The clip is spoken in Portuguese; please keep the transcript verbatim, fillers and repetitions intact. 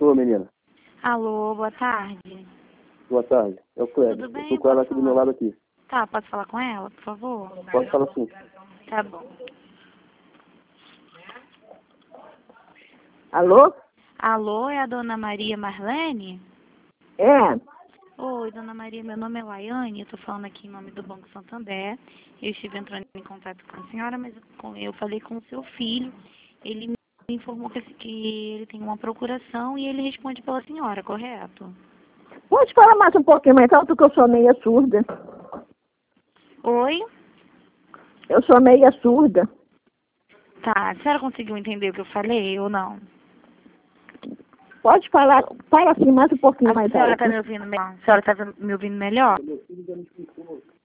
Ô, menina. Alô, boa tarde. Boa tarde. É o Cleber. Tudo bem? Eu tô com ela aqui do meu lado aqui. Tá, posso falar com ela, por favor? Pode falar sim. Tá bom. Alô? Alô, é a dona Maria Marlene? É. Oi, dona Maria, meu nome é Laiane, eu tô falando aqui em nome do Banco Santander. Eu estive entrando em contato com a senhora, mas com- eu falei com o seu filho. Ele me informou que, que ele tem uma procuração e ele responde pela senhora, correto? Pode falar mais um pouquinho mais alto que eu sou meia surda. Oi? Eu sou meia surda. Tá, a senhora conseguiu entender o que eu falei ou não? Pode falar, fala assim mais um pouquinho A mais senhora alto. tá me ouvindo melhor? A senhora tá me ouvindo melhor?